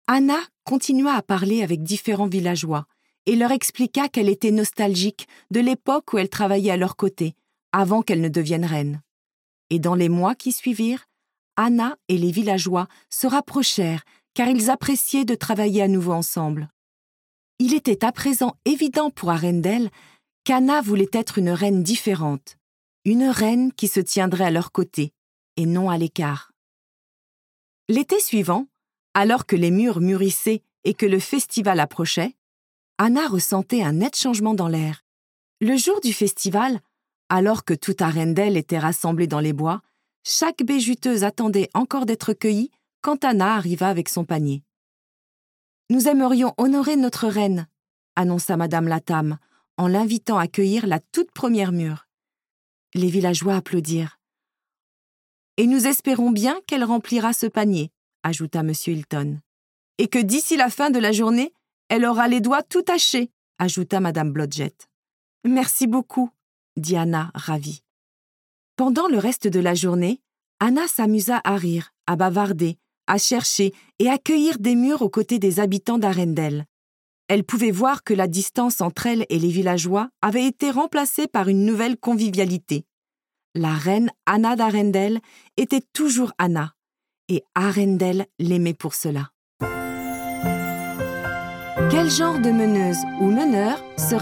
Anna continua à parler avec différents villageois et leur expliqua qu'elle était nostalgique de l'époque où elle travaillait à leur côté, avant qu'elle ne devienne reine. Et dans les mois qui suivirent, Anna et les villageois se rapprochèrent car ils appréciaient de travailler à nouveau ensemble. Il était à présent évident pour Arendelle qu'Anna voulait être une reine différente, une reine qui se tiendrait à leur côté et non à l'écart. L'été suivant, alors que les mûres mûrissaient et que le festival approchait, Anna ressentait un net changement dans l'air. Le jour du festival, alors que toute Arendelle était rassemblée dans les bois, chaque béjuteuse attendait encore d'être cueillie quand Anna arriva avec son panier. « Nous aimerions honorer notre reine », annonça Madame Latham, en l'invitant à cueillir la toute première mûre. Les villageois applaudirent. « Et nous espérons bien qu'elle remplira ce panier », ajouta M. Hilton. « Et que d'ici la fin de la journée, elle aura les doigts tout tachés », ajouta Madame Blodgett. « Merci beaucoup », dit Anna, ravie. Pendant le reste de la journée, Anna s'amusa à rire, à bavarder, à chercher et à cueillir des mûres aux côtés des habitants d'Arendelle. Elle pouvait voir que la distance entre elle et les villageois avait été remplacée par une nouvelle convivialité. La reine Anna d'Arendelle était toujours Anna, et Arendelle l'aimait pour cela. Quel genre de meneuse ou meneur seras-tu ?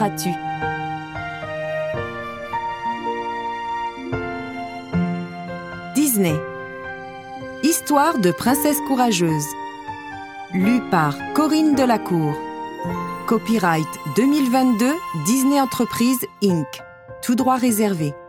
Disney. Histoire de princesse courageuse. Lu par Corinne Delacour. Copyright 2022 Disney Entreprises Inc. Tout droit réservé.